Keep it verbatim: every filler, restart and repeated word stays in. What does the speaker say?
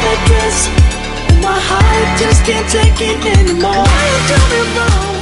like this? My heart just can't take it anymore. Why you do me wrong?